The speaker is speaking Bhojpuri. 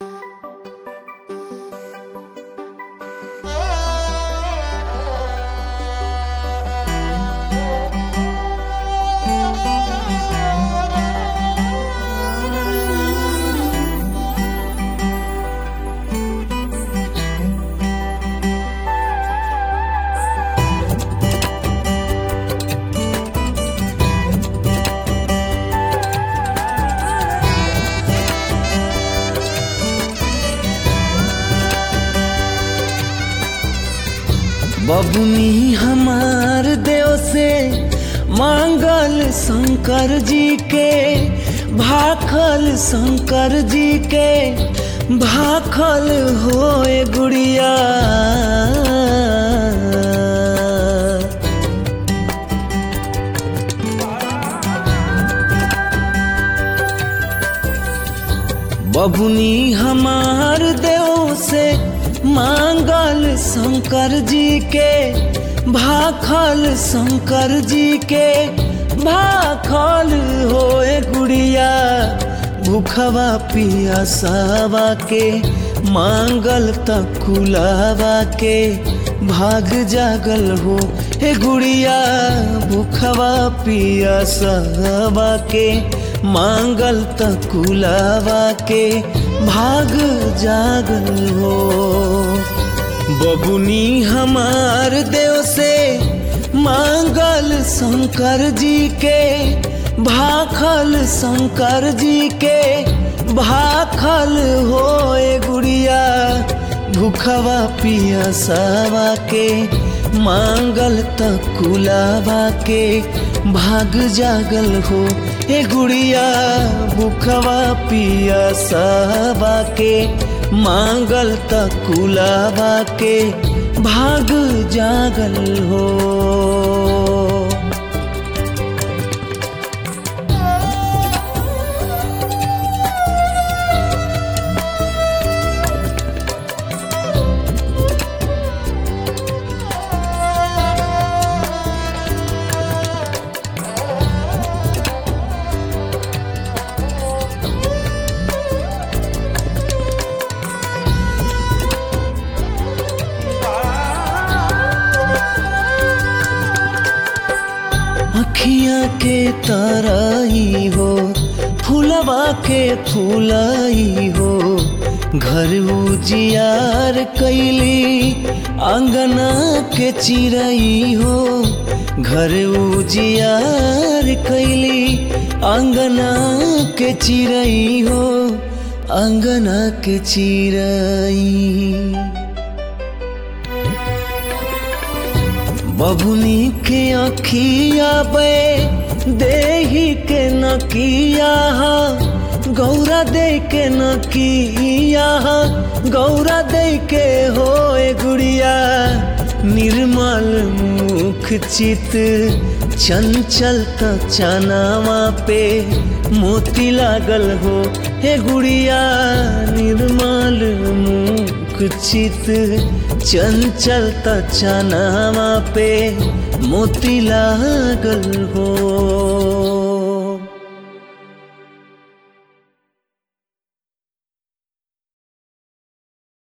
बबुनी हमार देव से मांगल शंकर जी के, भाखल शंकर जी के भाखल होए गुड़िया। बबुनी हमार देव से मांगल शंकर जी के, भाखल शंकर जी के भाखल होए गुड़िया। भूखवा पियासावा के मांगल तकुलावा के भाग जागल हो हे गुड़िया। भूखवा पियासावा के मांगल तकुलावा के भाग जागल हो। बबुनी हमार देव से मांगल शंकर जी के, भाखल शंकर जी के भाखल होए गुड़िया। भूखवा पियासावा के मांगल तकुलावा के भाग जागल हो हे गुड़िया। भूखवा पियासावा के मांगल तकुलावा के भाग जागल हो। अखियाँ के तरही हो, फूलवा के फूलई हो। घर उजियार कैली अंगना के चिरई हो। घर उजियार कैली अंगना के चिरई हो, अंगना के चिरई। बबुनी के अखिया बे देही के नकिया, गौरा दे के नकिया, गौरा दे के होए गुड़िया। निर्मल मुख चित चंचल त चनावा पे मोती लागल हो हे गुड़िया। निर्मल मुख चित चंचल त चनावा पे मोती लागल हो।